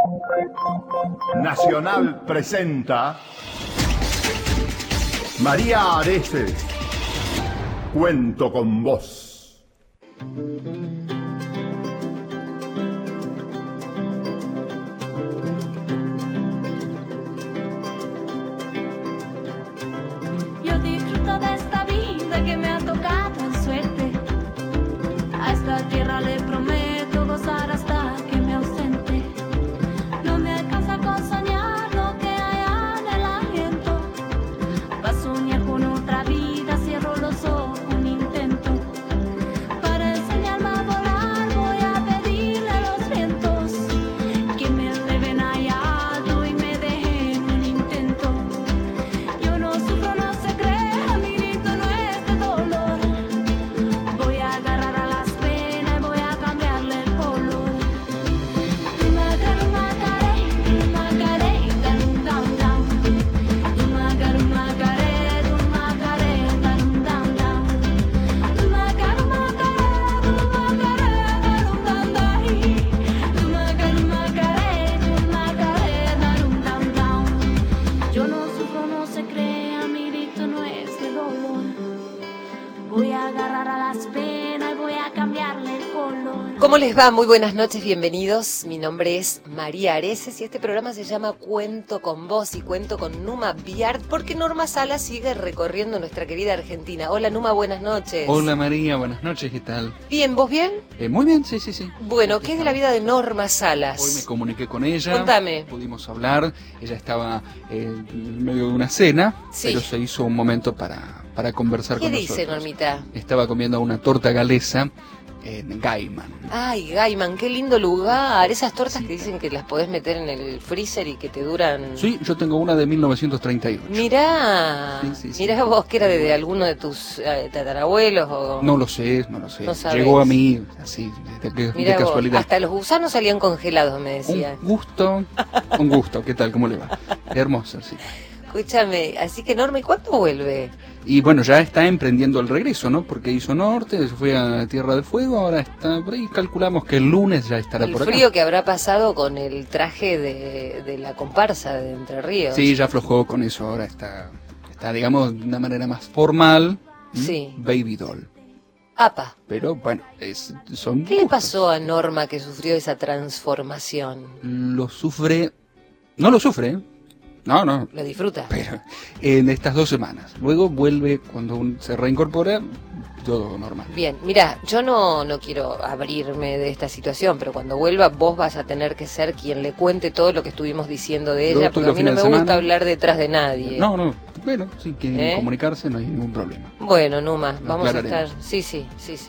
Nacional presenta María Areces, Cuento con Vos. Yo disfruto de esta vida que me ha tocado en suerte. A esta tierra le prometo gozar hasta que me ausente. No me alcanza con soñar lo que hay en el aliento. Pa' soñar con otra vida cierro los ojos un intento. Para enseñarme a volar voy a pedirle a los vientos que me eleven allá alto y me dejen un intento. Yo no sufro, no se crea, mi grito no es de dolor. Voy a agarrar a las penas y voy a cambiarle el color. Yo no sufro, no se crea, mi grito no es de dolor. Voy a agarrar a las penas y voy a cambiarle el color. ¿Cómo les va? Muy buenas noches, bienvenidos. Mi nombre es María Areces y este programa se llama Cuento con Vos y cuento con Numa Biart porque Norma Salas sigue recorriendo nuestra querida Argentina. Hola Numa, buenas noches. Hola María, buenas noches, ¿qué tal? Bien, ¿vos bien? Muy bien, sí. Bueno, ¿qué es de la vida de Norma Salas? Hoy me comuniqué con ella. Contame. Pudimos hablar, ella estaba en medio de una cena, Sí. pero se hizo un momento para conversar ¿Qué con dice, nosotros. Normita? Estaba comiendo una torta galesa en Gaiman. Ay, Gaiman, qué lindo lugar. Esas tortas que dicen que las podés meter en el freezer y que te duran... Sí, yo tengo una de 1938. Mirá, Sí. mirá vos que era de alguno de tus tatarabuelos o... No lo sé. No sabés. Llegó a mí así, de Mirá vos, casualidad. hasta los gusanos salían congelados, me decía. Un gusto, ¿qué tal? ¿Cómo le va? Hermosa, sí. Escúchame, así que Norma, ¿y cuándo vuelve? Y bueno, ya está emprendiendo el regreso, ¿no? Porque hizo norte, se fue a Tierra del Fuego, ahora está por ahí. Calculamos que el lunes ya estará El por acá. frío que habrá pasado con el traje de la comparsa de Entre Ríos. Sí, ya aflojó con eso, ahora está digamos, de una manera más formal. Sí. Baby doll. Apa, Pero bueno, son ¿qué le gustos. pasó a Norma que sufrió esa transformación? No lo sufre, ¿eh? No, ¿Lo disfruta? pero en estas 2 semanas. Luego vuelve, cuando se reincorpora, todo normal. Bien, mira, yo no quiero abrirme de esta situación, pero cuando vuelva vos vas a tener que ser quien le cuente todo lo que estuvimos diciendo de Yo ella, estoy porque a los mí no me fines de gusta semana. hablar detrás de nadie. No, bueno, si quieren ¿Eh? comunicarse no hay ningún problema. Bueno, Numa, Lo vamos a estar... aclararemos. Sí.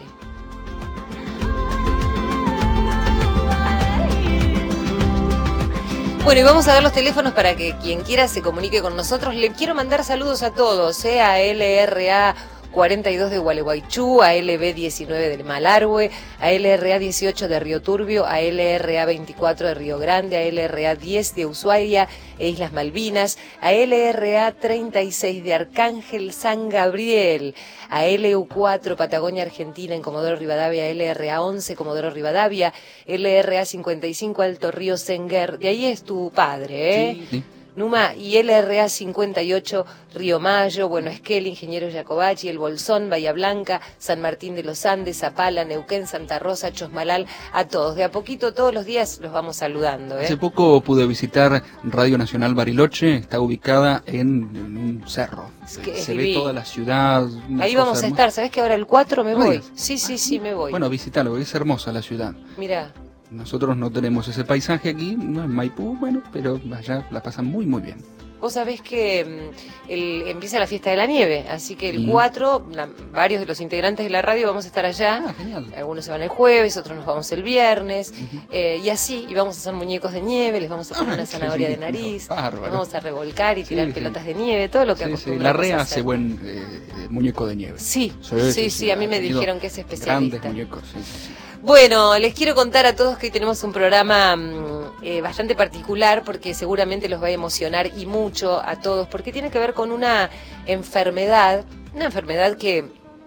Bueno, y vamos a dar los teléfonos para que quien quiera se comunique con nosotros. Le quiero mandar saludos a todos, a LRA 42 de Gualeguaychú, a LB 19 del Malargüe, a LRA 18 de Río Turbio, a LRA 24 de Río Grande, a LRA 10 de Ushuaia e Islas Malvinas, a LRA 36 de Arcángel San Gabriel, a LU4 Patagonia Argentina en Comodoro Rivadavia, LRA 11 Comodoro Rivadavia, LRA 55 Alto Río Senguer. De ahí es tu padre, ¿eh? Sí. Numa, y LRA 58 Río Mayo, Bueno Esquel, Ingeniero Jacobachi, El Bolsón, Bahía Blanca, San Martín de los Andes, Zapala, Neuquén, Santa Rosa, Chosmalal, a todos. De a poquito, todos los días los vamos saludando, ¿eh? Hace poco pude visitar Radio Nacional Bariloche, está ubicada en un cerro. Es que es Se ve divino. toda la ciudad. una Ahí cosa vamos a hermosa. estar, ¿sabés que ahora el 4 me No voy? digas. Sí, me voy. Bueno, visítalo, es hermosa la ciudad. Mirá, Nosotros no tenemos ese paisaje aquí, no en Maipú, bueno, pero allá la pasan muy bien. vos sabés que empieza la fiesta de la nieve, así que el Sí. 4, varios de los integrantes de la radio vamos a estar allá. Ah, genial. Algunos se van el jueves, otros nos vamos el viernes, y así, y vamos a hacer muñecos de nieve, les vamos a poner una qué zanahoria de lindo, nariz, bárbaro. les vamos a revolcar y tirar Sí. pelotas de nieve, todo lo que Sí, acostumbramos la REA a hace hacer. buen muñeco de nieve. Sí, a mí ha me tenido dijeron que es especialista. Grandes muñecos, sí. Bueno, les quiero contar a todos que hoy tenemos un programa bastante particular porque seguramente los va a emocionar y mucho a todos porque tiene que ver con una enfermedad que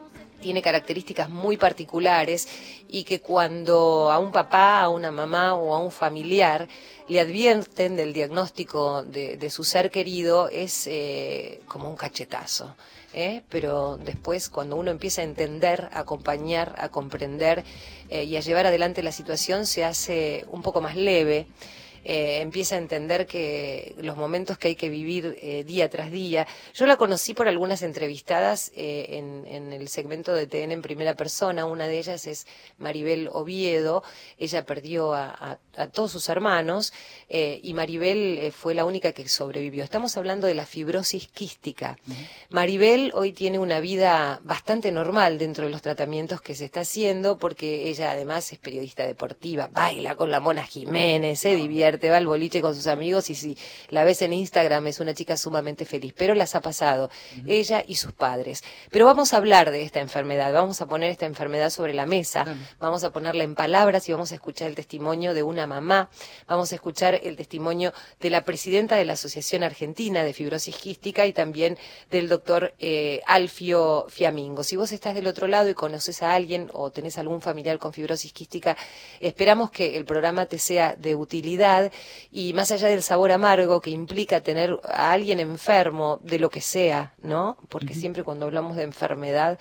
tiene características muy particulares y que cuando a un papá, a una mamá o a un familiar le advierten del diagnóstico de su ser querido es como un cachetazo. Pero después cuando uno empieza a entender, a acompañar, a comprender y a llevar adelante la situación se hace un poco más leve. Empieza a entender que los momentos que hay que vivir día tras día. Yo la conocí por algunas entrevistadas en el segmento de TN en primera persona. Una de ellas es Maribel Oviedo. Ella perdió a todos sus hermanos y Maribel fue la única que sobrevivió. Estamos hablando de la fibrosis quística. Maribel hoy tiene una vida bastante normal dentro de los tratamientos que se está haciendo, porque ella además es periodista deportiva, baila con la Mona Jiménez, se divierte, va al boliche con sus amigos y si la ves en Instagram es una chica sumamente feliz, pero las ha pasado ella y sus padres. Pero vamos a hablar de esta enfermedad, vamos a poner esta enfermedad sobre la mesa, vamos a ponerla en palabras y vamos a escuchar el testimonio de una mamá, vamos a escuchar el testimonio de la presidenta de la Asociación Argentina de Fibrosis Quística y también del doctor Alfio Fiamingo. Si vos estás del otro lado y conoces a alguien o tenés algún familiar con fibrosis quística, esperamos que el programa te sea de utilidad y más allá del sabor amargo que implica tener a alguien enfermo de lo que sea, ¿no? Porque siempre cuando hablamos de enfermedad,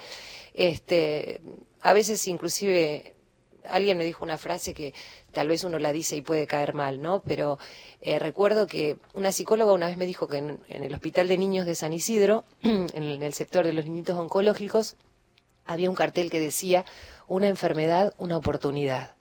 a veces inclusive alguien me dijo una frase que tal vez uno la dice y puede caer mal, ¿no? Pero recuerdo que una psicóloga una vez me dijo que en el Hospital de Niños de San Isidro, en el sector de los niñitos oncológicos, había un cartel que decía: una enfermedad, una oportunidad.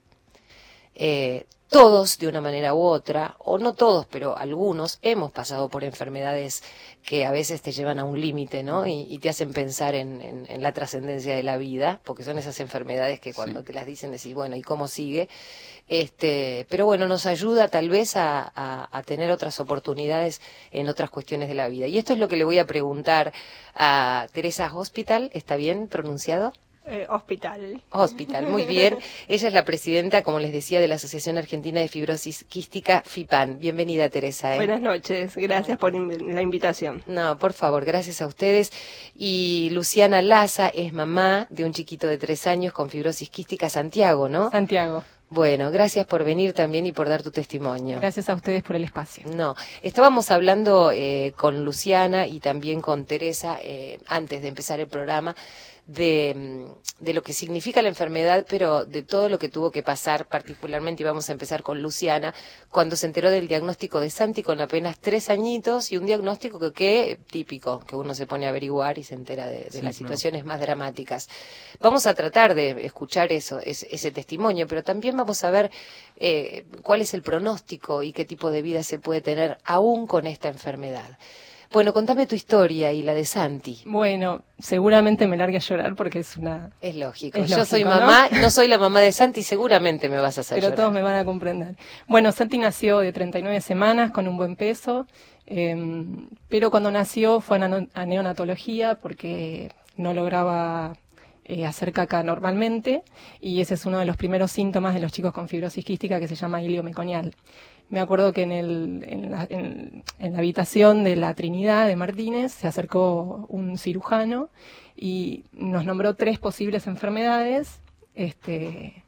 Todos, de una manera u otra, o no todos, pero algunos, hemos pasado por enfermedades que a veces te llevan a un límite, ¿no? Y te hacen pensar en la trascendencia de la vida, porque son esas enfermedades que cuando te las dicen decís, bueno, ¿y cómo sigue? Pero bueno, nos ayuda tal vez a tener otras oportunidades en otras cuestiones de la vida. Y esto es lo que le voy a preguntar a Teresa Hospital, ¿está bien pronunciado? Hospital, muy bien. Ella es la presidenta, como les decía, de la Asociación Argentina de Fibrosis Quística, FIPAN. Bienvenida, Teresa. Buenas noches, gracias por la invitación. No, por favor, gracias a ustedes. Y Luciana Laza es mamá de un chiquito de 3 años con fibrosis quística, Santiago, ¿no? Santiago. Bueno, gracias por venir también y por dar tu testimonio. Gracias a ustedes por el espacio. No, estábamos hablando con Luciana y también con Teresa antes de empezar el programa de lo que significa la enfermedad, pero de todo lo que tuvo que pasar, particularmente, y vamos a empezar con Luciana, cuando se enteró del diagnóstico de Santi con apenas 3 añitos, y un diagnóstico que típico, que uno se pone a averiguar y se entera de las situaciones más dramáticas. Vamos a tratar de escuchar ese testimonio, pero también vamos a ver cuál es el pronóstico y qué tipo de vida se puede tener aún con esta enfermedad. Bueno, contame tu historia y la de Santi. Bueno, seguramente me largue a llorar porque es una... Es lógico. Es Yo lógico, soy mamá, no soy la mamá de Santi, seguramente me vas a hacer llorar. Pero todos me van a comprender. Bueno, Santi nació de 39 semanas con un buen peso, pero cuando nació fue a neonatología porque no lograba hacer caca normalmente, y ese es uno de los primeros síntomas de los chicos con fibrosis quística, que se llama ilio meconial. Me acuerdo que en la habitación de la Trinidad de Martínez se acercó un cirujano y nos nombró 3 posibles enfermedades, que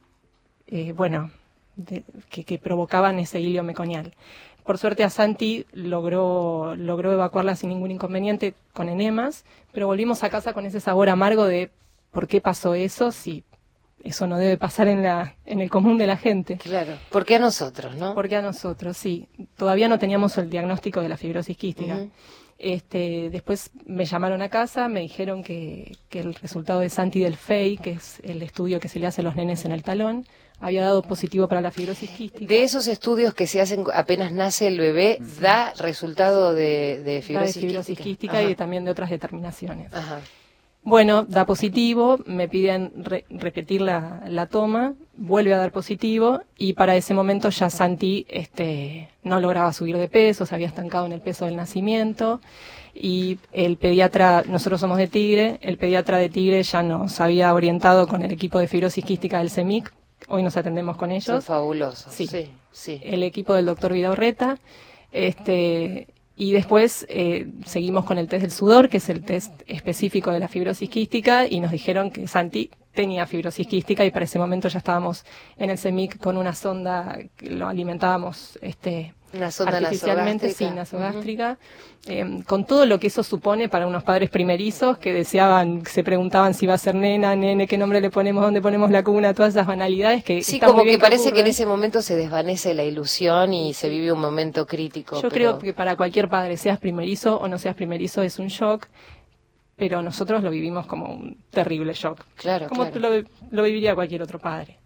provocaban ese ilio meconial. Por suerte a Santi logró evacuarla sin ningún inconveniente con enemas, pero volvimos a casa con ese sabor amargo de ¿por qué pasó eso? Si eso no debe pasar en el común de la gente. Claro. ¿Por qué a nosotros, no? Porque a nosotros, sí. Todavía no teníamos el diagnóstico de la fibrosis quística. Después me llamaron a casa, me dijeron que el resultado de Santi del FEI, que es el estudio que se le hace a los nenes en el talón, había dado positivo para la fibrosis quística. De esos estudios que se hacen apenas nace el bebé, da resultado de fibrosis quística y también de otras determinaciones. Ajá. Bueno, da positivo, me piden repetir la toma, vuelve a dar positivo, y para ese momento ya Santi no lograba subir de peso, se había estancado en el peso del nacimiento, y el pediatra, nosotros somos de Tigre, el pediatra de Tigre ya nos había orientado con el equipo de fibrosis quística del CEMIC, hoy nos atendemos con ellos. Son fabulosos. Sí. El equipo del doctor Vidaurreta, Y después seguimos con el test del sudor, que es el test específico de la fibrosis quística, y nos dijeron que Santi tenía fibrosis quística, y para ese momento ya estábamos en el CEMIC con una sonda que lo alimentábamos una sonda artificialmente, nasogástrica. sí, nasogástrica, con todo lo que eso supone para unos padres primerizos que se preguntaban si va a ser nena, nene, qué nombre le ponemos, dónde ponemos la cuna, todas esas banalidades que Sí, está muy como bien que parece que en ocurren. ese momento se desvanece la ilusión y se vive un momento crítico. Yo creo que para cualquier padre, seas primerizo o no seas primerizo, es un shock, pero nosotros lo vivimos como un terrible shock. Claro, Como claro. lo viviría cualquier otro padre.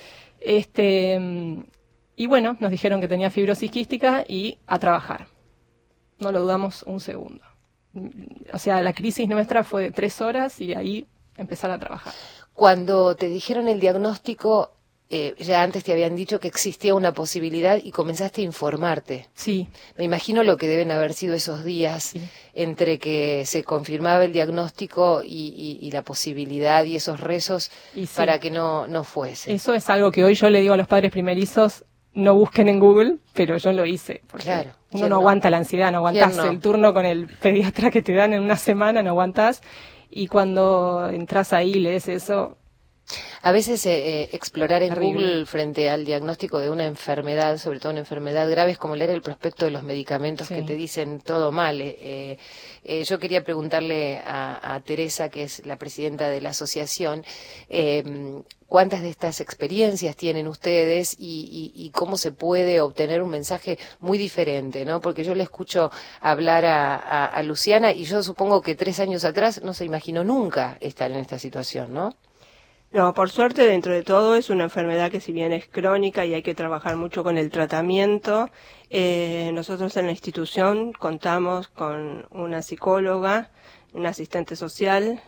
Y bueno, nos dijeron que tenía fibrosis quística y a trabajar. No lo dudamos un segundo. O sea, la crisis nuestra fue de 3 horas y de ahí empezar a trabajar. Cuando te dijeron el diagnóstico, ya antes te habían dicho que existía una posibilidad y comenzaste a informarte. Sí, Me imagino lo que deben haber sido esos días sí. entre que se confirmaba el diagnóstico y la posibilidad y esos rezos Y sí. para que no fuese. Eso es algo que hoy yo le digo a los padres primerizos, no busquen en Google, pero yo lo hice. Porque Claro, uno ¿quién no no? aguanta la ansiedad, no aguantás ¿Quién no? el turno con el pediatra que te dan en una semana, no aguantás. Y cuando entras ahí y lees eso, A veces explorar en Terrible. Google frente al diagnóstico de una enfermedad, sobre todo una enfermedad grave, es como leer el prospecto de los medicamentos Sí. que te dicen todo mal. Yo quería preguntarle a Teresa, que es la presidenta de la asociación, cuántas de estas experiencias tienen ustedes y cómo se puede obtener un mensaje muy diferente, ¿no? Porque yo le escucho hablar a Luciana y yo supongo que 3 años atrás no se imaginó nunca estar en esta situación, ¿no? No, por suerte, dentro de todo, es una enfermedad que si bien es crónica y hay que trabajar mucho con el tratamiento, nosotros en la institución contamos con una psicóloga, un asistente social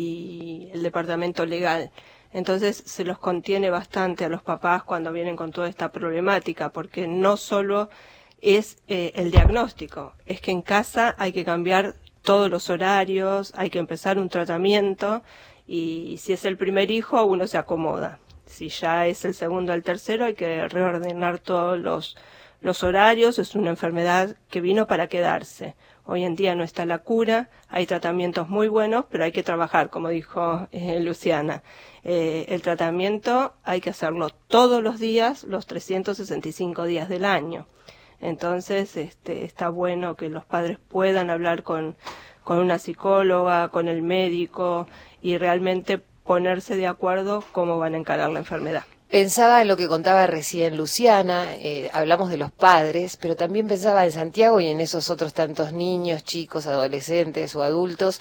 y el departamento legal. Entonces se los contiene bastante a los papás cuando vienen con toda esta problemática, porque no solo es el diagnóstico, es que en casa hay que cambiar todos los horarios, hay que empezar un tratamiento. Y si es el primer hijo, uno se acomoda. Si ya es el segundo o el tercero, hay que reordenar todos los horarios. Es una enfermedad que vino para quedarse. Hoy en día no está la cura, hay tratamientos muy buenos, pero hay que trabajar, como dijo Luciana. El tratamiento hay que hacerlo todos los días, los 365 días del año. Entonces, está bueno que los padres puedan hablar con una psicóloga, con el médico, y realmente ponerse de acuerdo cómo van a encarar la enfermedad. Pensaba en lo que contaba recién Luciana, hablamos de los padres, pero también pensaba en Santiago y en esos otros tantos niños, chicos, adolescentes o adultos,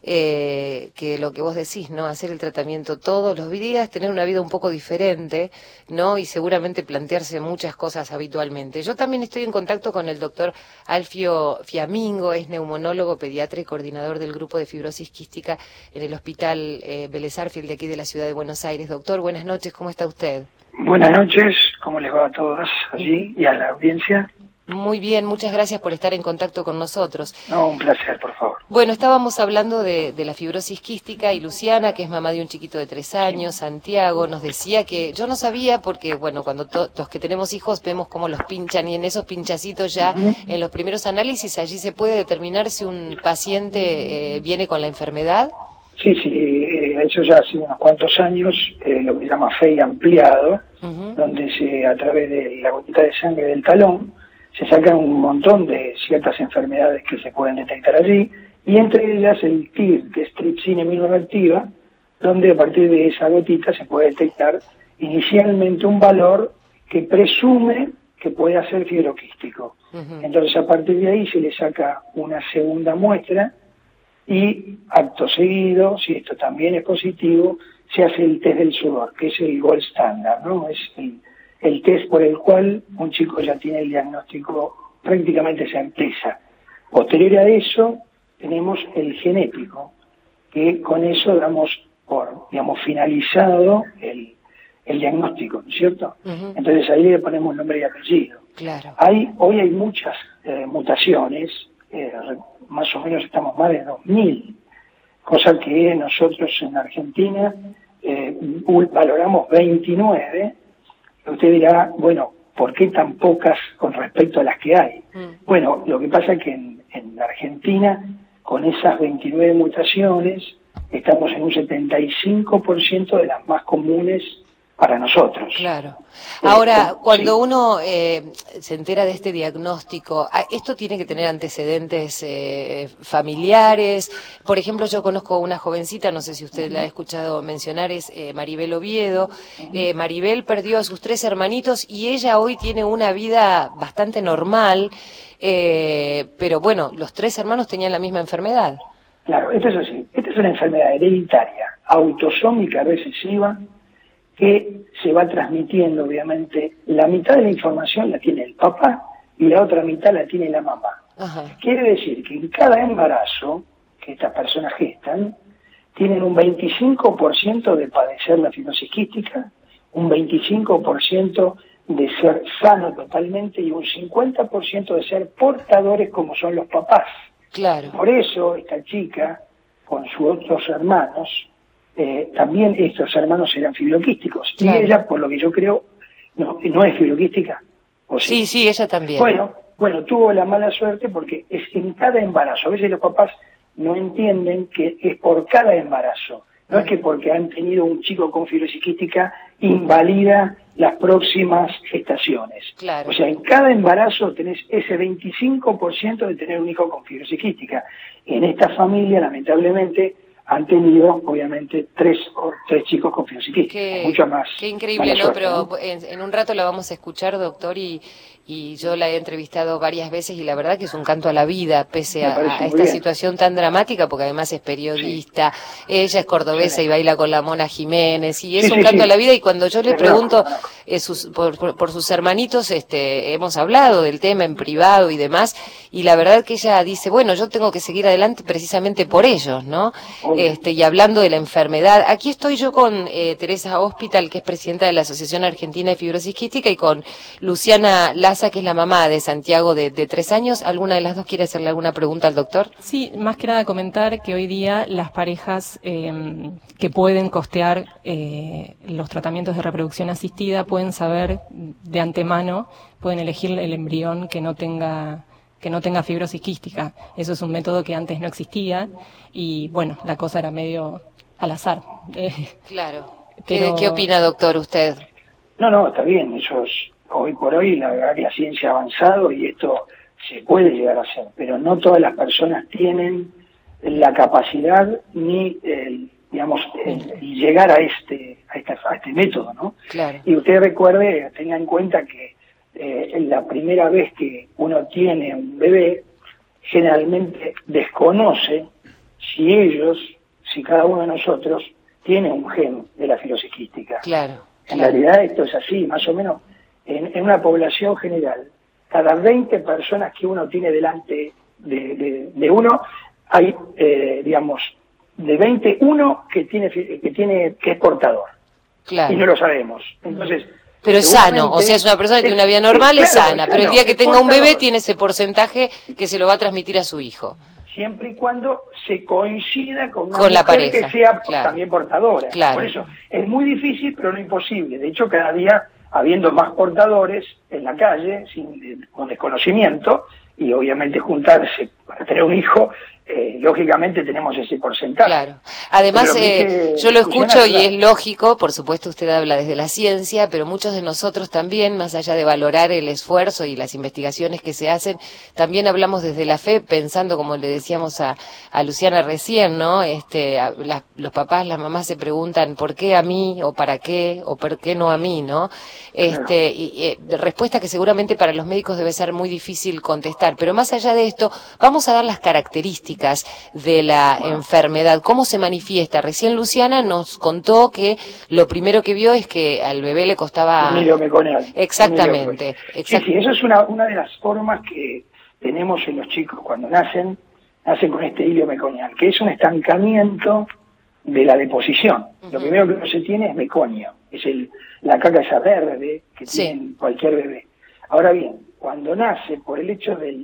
que lo que vos decís, ¿no? Hacer el tratamiento todos los días, tener una vida un poco diferente, ¿no? Y seguramente plantearse muchas cosas habitualmente. Yo también estoy en contacto con el doctor Alfio Fiamingo, es neumonólogo, pediatra y coordinador del grupo de fibrosis quística en el Hospital Vélez Arfield de aquí de la ciudad de Buenos Aires. Doctor, buenas noches, ¿cómo está usted? Buenas noches, ¿cómo les va a todas allí y a la audiencia? Muy bien, muchas gracias por estar en contacto con nosotros. No, un placer, por favor. Bueno, estábamos hablando de la fibrosis quística y Luciana, que es mamá de un chiquito de 3 años, Santiago, nos decía que yo no sabía porque, bueno, cuando los que tenemos hijos vemos cómo los pinchan y en esos pinchacitos ya, en los primeros análisis, allí se puede determinar si un paciente viene con la enfermedad. Sí, eso ya hace unos cuantos años, lo que se llama FEI ampliado, donde a través de la gotita de sangre del talón, se sacan un montón de ciertas enfermedades que se pueden detectar allí, y entre ellas el TIR, que es tripsina inmunoreactiva, donde a partir de esa gotita se puede detectar inicialmente un valor que presume que puede ser fibroquístico. Entonces a partir de ahí se le saca una segunda muestra y acto seguido, si esto también es positivo, se hace el test del sudor, que es el gold standard, ¿no? Es el test por el cual un chico ya tiene el diagnóstico prácticamente certeza. Posterior a eso, tenemos el genético, que con eso damos por, finalizado el diagnóstico, ¿no es cierto? Entonces ahí le ponemos nombre y apellido. Claro. Hoy hay muchas mutaciones, más o menos estamos más de 2.000, cosa que nosotros en Argentina valoramos 29. Usted dirá, bueno, ¿por qué tan pocas con respecto a las que hay? Bueno, lo que pasa es que en la Argentina, con esas 29 mutaciones, estamos en un 75% de las más comunes para nosotros. Claro. Ahora, cuando uno se entera de este diagnóstico, ¿esto tiene que tener antecedentes familiares? Por ejemplo, yo conozco una jovencita, no sé si usted la ha escuchado mencionar, es Maribel Oviedo. Maribel perdió a sus 3 hermanitos y ella hoy tiene una vida bastante normal, pero bueno, los 3 hermanos tenían la misma enfermedad. Claro, esto es así. Esta es una enfermedad hereditaria, autosómica recesiva, que se va transmitiendo, obviamente. La mitad de la información la tiene el papá y la otra mitad la tiene la mamá. Ajá. Quiere decir que en cada embarazo que estas personas gestan, tienen un 25% de padecer la fibrosis quística, un 25% de ser sano totalmente y un 50% de ser portadores como son los papás. Claro. Por eso esta chica, con sus otros hermanos, también estos hermanos eran fibroquísticos. Claro. Y ella, por lo que yo creo, no es fibroquística. ¿O sí? Sí, ella también. Bueno, tuvo la mala suerte porque es en cada embarazo. A veces los papás no entienden que es por cada embarazo. No es que porque han tenido un chico con fibrosis quística invalida las próximas gestaciones. Claro. O sea, en cada embarazo tenés ese 25% de tener un hijo con fibrosis quística. En esta familia, lamentablemente, han tenido, obviamente, 3 chicos con fibrosis quística. Mucho más. Qué increíble, ¿no? Pero en un rato la vamos a escuchar, doctor, y yo la he entrevistado varias veces y la verdad que es un canto a la vida, pese a esta situación tan dramática, porque además es periodista, ella es cordobesa y baila con la Mona Jiménez, y es un canto a la vida, y cuando yo le pregunto por sus hermanitos, hemos hablado del tema en privado y demás, y la verdad que ella dice, bueno, yo tengo que seguir adelante precisamente por ellos, ¿no? Y hablando de la enfermedad, aquí estoy yo con Teresa Hospital, que es presidenta de la Asociación Argentina de Fibrosis Quística, y con Luciana Laza, que es la mamá de Santiago de 3 años. ¿Alguna de las dos quiere hacerle alguna pregunta al doctor? Sí, más que nada comentar que hoy día las parejas que pueden costear los tratamientos de reproducción asistida pueden saber de antemano, pueden elegir el embrión que no tenga fibrosis quística. Eso es un método que antes no existía y bueno, la cosa era medio al azar. Claro. Pero... ¿Qué opina, doctor, usted? No, está bien. Hoy por hoy la ciencia ha avanzado y esto se puede llegar a hacer, pero no todas las personas tienen la capacidad ni llegar a este método, ¿no? Claro. Y usted tenga en cuenta que la primera vez que uno tiene un bebé, generalmente desconoce si cada uno de nosotros tiene un gen de la fibrosis quística. Claro. En realidad esto es así, más o menos. En una población general, cada 20 personas que uno tiene delante de uno, hay, de 20, uno que es portador. Claro. Y no lo sabemos. Entonces, pero es sano, o sea, es una persona que tiene una vida normal, es sana, pero el día que tenga un bebé tiene ese porcentaje que se lo va a transmitir a su hijo. Siempre y cuando se coincida con una con la mujer pareja, que sea claro, también portadora. Claro. Por eso, es muy difícil, pero no imposible. De hecho, cada día habiendo más portadores en la calle, con desconocimiento, y obviamente juntarse para tener un hijo, lógicamente tenemos ese porcentaje. Claro. Además, yo lo escucho y es lógico, por supuesto usted habla desde la ciencia, pero muchos de nosotros también, más allá de valorar el esfuerzo y las investigaciones que se hacen, también hablamos desde la fe, pensando, como le decíamos a Luciana recién, ¿no? Los papás, las mamás se preguntan ¿por qué a mí? O ¿para qué? O ¿por qué no a mí? ¿No? Respuesta que seguramente para los médicos debe ser muy difícil contestar, pero más allá de esto, vamos a dar las características de la enfermedad, cómo se manifiesta. Recién Luciana nos contó que lo primero que vio es que al bebé le costaba... Un hilo meconial. Exactamente. Sí, eso es una de las formas que tenemos en los chicos cuando nacen con este hilo meconial, que es un estancamiento de la deposición. Lo primero que no se tiene es meconio, es la caca esa verde que tiene cualquier bebé. Ahora bien, cuando nace, por el hecho de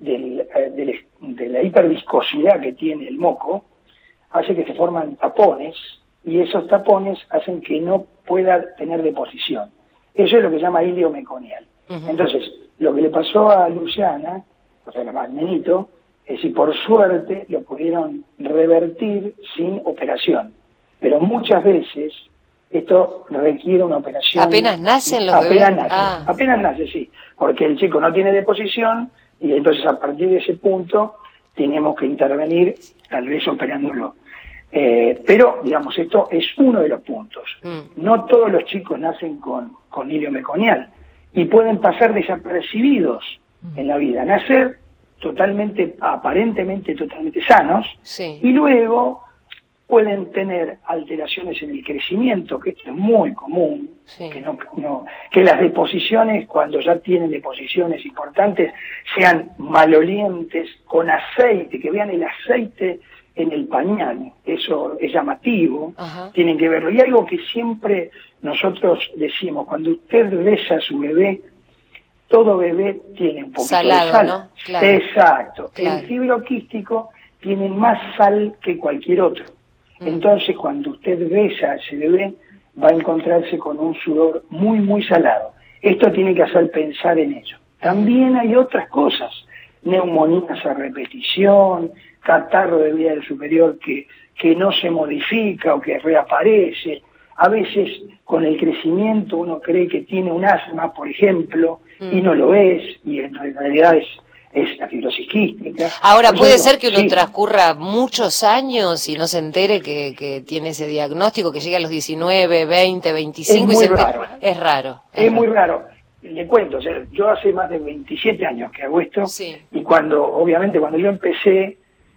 la hiperviscosidad que tiene el moco, hace que se forman tapones, y esos tapones hacen que no pueda tener deposición. Eso es lo que se llama hilo meconial. Entonces, lo que le pasó a Luciana, o sea, al nenito, es si por suerte lo pudieron revertir sin operación. Pero muchas veces esto requiere una operación. ¿Apenas nacen los bebés? Apenas nace, sí. Porque el chico no tiene deposición y entonces a partir de ese punto tenemos que intervenir, tal vez operándolo. Pero, digamos, esto es uno de los puntos. No todos los chicos nacen con hilio meconial y pueden pasar desapercibidos en la vida. Nacer aparentemente totalmente sanos, y luego pueden tener alteraciones en el crecimiento, que esto es muy común, que las deposiciones, cuando ya tienen deposiciones importantes, sean malolientes, con aceite, que vean el aceite en el pañal, eso es llamativo, tienen que verlo. Y algo que siempre nosotros decimos, cuando usted besa a su bebé, todo bebé tiene un poquito salado, de sal. ¿no? Claro. Exacto. Claro. El fibroquístico tiene más sal que cualquier otro. Entonces, cuando usted besa a ese bebé, va a encontrarse con un sudor muy, muy salado. Esto tiene que hacer pensar en ello. También hay otras cosas, neumonías a repetición, catarro de vía del superior que no se modifica o que reaparece. A veces con el crecimiento uno cree que tiene un asma, por ejemplo, y no lo es, y en realidad es la fibrosis quística. Ahora, puede ser que uno transcurra muchos años y no se entere que tiene ese diagnóstico, que llegue a los 19, 20, 25 es muy raro. Es raro. Es muy raro. Le cuento, o sea, yo hace más de 27 años que hago esto, y obviamente cuando yo empecé,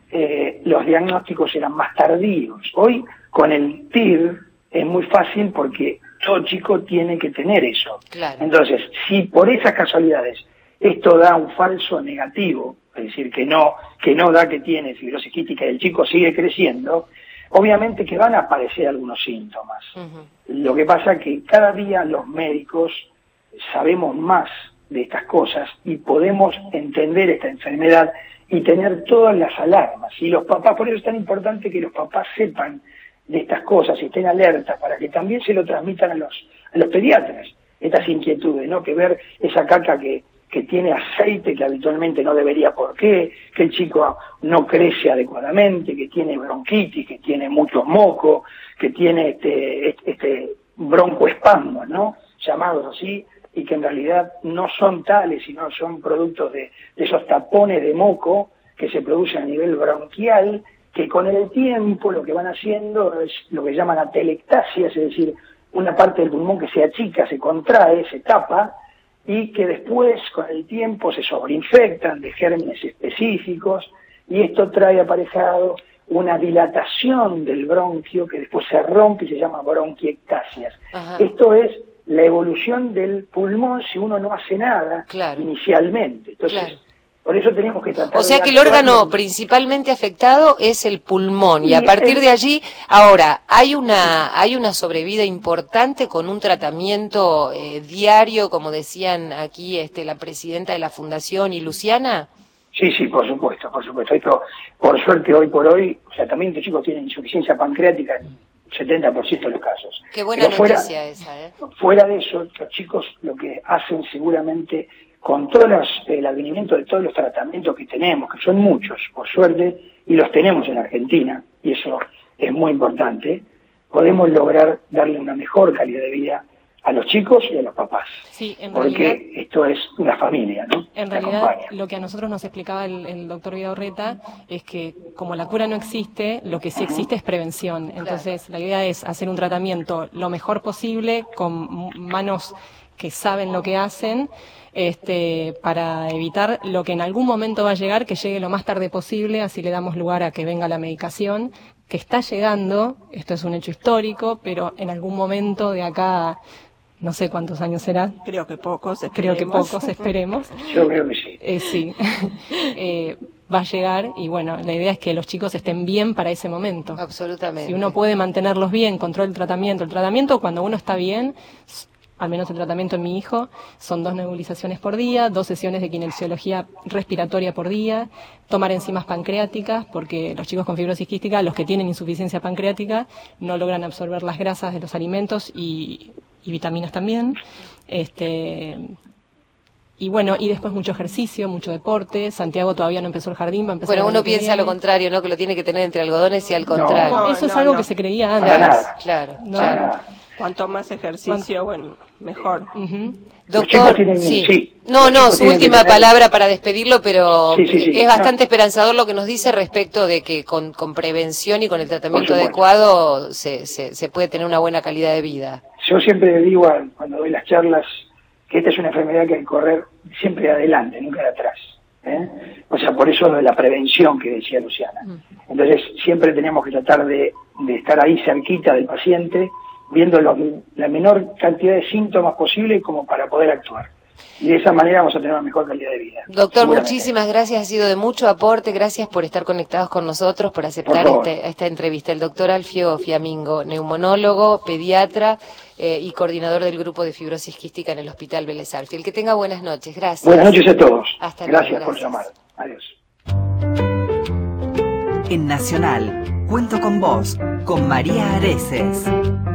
los diagnósticos eran más tardíos. Hoy, con el TIR, es muy fácil porque todo chico tiene que tener eso. Claro. Entonces, si por esas casualidades esto da un falso negativo, es decir, que no da que tiene fibrosis quística y el chico sigue creciendo, obviamente que van a aparecer algunos síntomas. Lo que pasa es que cada día los médicos sabemos más de estas cosas y podemos entender esta enfermedad y tener todas las alarmas. Y los papás, por eso es tan importante que los papás sepan de estas cosas y estén alertas para que también se lo transmitan a los pediatras, estas inquietudes, ¿no? Que ver esa caca que tiene aceite que habitualmente no debería, ¿por qué? Que el chico no crece adecuadamente, que tiene bronquitis, que tiene mucho moco, que tiene este broncoespasmos, ¿no? Llamados así, y que en realidad no son tales, sino son productos de esos tapones de moco que se producen a nivel bronquial, que con el tiempo lo que van haciendo es lo que llaman atelectasias, es decir, una parte del pulmón que se achica, se contrae, se tapa, y que después con el tiempo se sobreinfectan de gérmenes específicos, y esto trae aparejado una dilatación del bronquio que después se rompe y se llama bronquiectasias. Esto es la evolución del pulmón si uno no hace nada inicialmente. Entonces, por eso tenemos que tratar. O sea que el órgano principalmente afectado es el pulmón, y a partir de allí, ahora, hay una sobrevida importante con un tratamiento diario, como decían aquí la presidenta de la Fundación y Luciana. Sí, por supuesto. Esto, por suerte, hoy por hoy, o sea, también estos chicos tienen insuficiencia pancreática en 70% de los casos. Qué buena noticia esa, ¿eh? Fuera de eso, los chicos lo que hacen seguramente, con todo el advenimiento de todos los tratamientos que tenemos, que son muchos, por suerte, y los tenemos en Argentina, y eso es muy importante, podemos lograr darle una mejor calidad de vida a los chicos y a los papás. Sí, porque esto es una familia, ¿no? En realidad, lo que a nosotros nos explicaba el doctor Vidaurreta es que como la cura no existe, lo que sí existe es prevención. Entonces, la idea es hacer un tratamiento lo mejor posible, con manos que saben lo que hacen, para evitar lo que en algún momento va a llegar, que llegue lo más tarde posible, así le damos lugar a que venga la medicación, que está llegando, esto es un hecho histórico, pero en algún momento de acá, no sé cuántos años será. Creo que pocos, esperemos. Yo creo que sí. Va a llegar, y bueno, la idea es que los chicos estén bien para ese momento. Absolutamente. Si uno puede mantenerlos bien, control el tratamiento cuando uno está bien, al menos el tratamiento en mi hijo, son 2 nebulizaciones por día, 2 sesiones de kinesiología respiratoria por día, tomar enzimas pancreáticas, porque los chicos con fibrosis quística, los que tienen insuficiencia pancreática, no logran absorber las grasas de los alimentos y vitaminas también. Y bueno, y después mucho ejercicio, mucho deporte. Santiago todavía no empezó el jardín, va a empezar. Bueno, el año uno que piensa viene. lo contrario, ¿no? Que lo tiene que tener entre algodones y al contrario. No, Eso es no, algo no. que se creía Para antes. nada. Claro, No. Para claro. nada. Cuanto más ejercicio, bueno, mejor. Ujú. Los chicos Doctor, tienen- sí. sí, No, los no, chicos su tienen que última tener- palabra para despedirlo, pero Sí, sí, sí. es No. bastante esperanzador lo que nos dice respecto de que con prevención y con el tratamiento Por supuesto. adecuado se puede tener una buena calidad de vida. Yo siempre digo cuando doy las charlas que esta es una enfermedad que hay que correr siempre adelante, nunca de atrás. O sea, por eso lo de la prevención que decía Luciana. Entonces, siempre tenemos que tratar de estar ahí cerquita del paciente, viendo la menor cantidad de síntomas posible como para poder actuar. Y de esa manera vamos a tener una mejor calidad de vida. Doctor, seguramente. muchísimas gracias, ha sido de mucho aporte, gracias por estar conectados con nosotros, por aceptar Por favor. esta entrevista. El doctor Alfio Fiamingo, neumonólogo, pediatra y coordinador del grupo de fibrosis quística en el Hospital Vélez Sarsfield. Que tenga buenas noches, gracias. Buenas noches a todos. Hasta luego, Gracias por gracias. llamar. Adiós. En Nacional, Cuento con Vos, con María Areces.